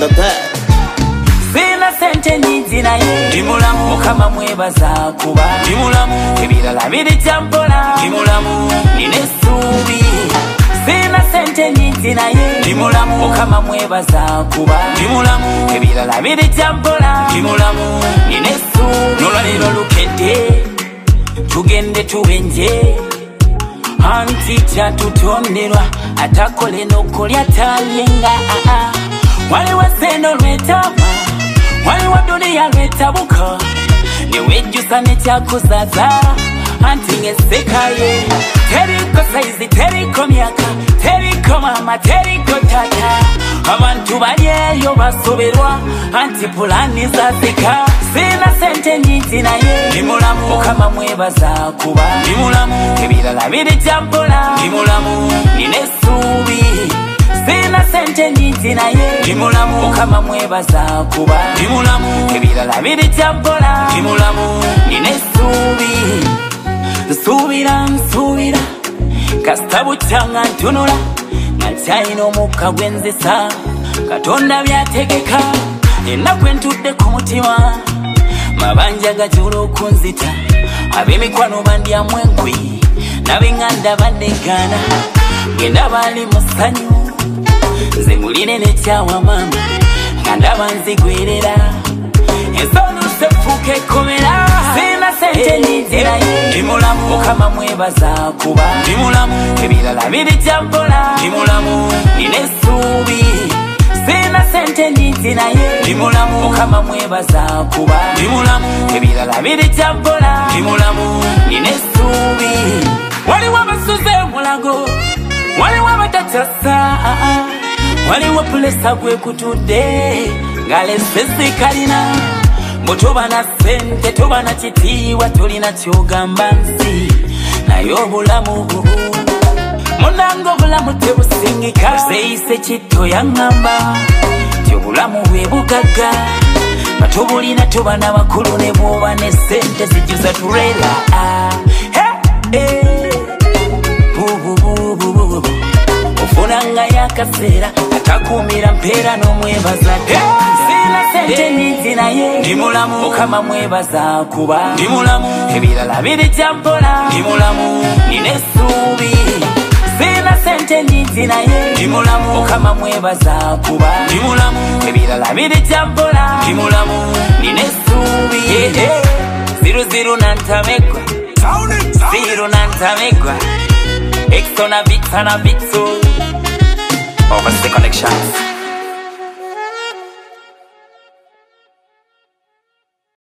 the bed. Sina sente nyingi naye ndi mulamu mukama mwebaza kuba ndi mulamu ebirala biri jambola ndi mulamu nina essuubi. Sina sente nyingi naye ndi mulamu mukama mwebaza kuba ndi mulamu ebirala biri jambola ndi mulamu nina essuubi. Nolwaliro lukedde tugende tuwenje anti kyatutonderwa atakole n'okulya talyenga. Waliwo seno lwetama waliwo duniya lwetabuka newejjusa nekyakuzaza anti ngesekaye. Teriko saizi teriko myaka teriko mama teriko tata abantu bali eyo basoberwa anti pulani zazika. Sina sente nyingi naye ndi mulamu mukama mwebaza kuba ndi mulamu ebirala biri jambola ndi mulamu nina essuubi. Sina sente nyingi naye ndi mulamu mukama mwebaza kuba ndi mulamu ebirala biri jambola ndi mulamu nina essuubi. Nsuubira kasita bukyanga ntunula nga nkyalina omukka gwenzisa Katonda byategeka ennaku entudde ku mutima mabanja gajula okunzita ab'emikwano bandyamu enkwi n'ab'eŋŋanda bandegaana ngenda baali mu ssanyu nze muline nekyawa maama nga ndaba nzigwerera ensonuse fuuka ekkomera. Sina sente nyingi naye ndi mulamu mukama mwebaza kuba ndi mulamu ebirala biri jambola ndi mulamu nina essuubi. Sina sente nyingi naye ndi mulamu mukama mwebaza kuba ndi mulamu ebirala biri jambola ndi mulamu nina essuubi. Waliwo abasuze mulago waliwo abatakyasa waliwo pulesa gwekutudde ngalesesi kalina mbu tuba na sente tuba na kitiibwa tulina kyogamba nsi naye obulamu munange obulamu tebusingika. Zeeyise kitto yaŋŋamba ti obulamu bwe bugagga nga tubulina tuba n'abakulu ne bw'oba ne sente zijjuza turela. Ofunanga yakaseera akakuumira mpeera n'omwebaza. Sina sente nyingi naye ndi mulamu mukama mwebaza kuba ndi mulamu ebirala biri jambola ndi mulamu nina essuubi. Sina sente nyingi naye ndi mulamu mukama mwebaza kuba ndi mulamu ebirala biri jambola ndi mulamu nina essuubi. 00 nantamegwa 0 nantamegwa Exo na Vitsa na Vitsu Overstay Connections.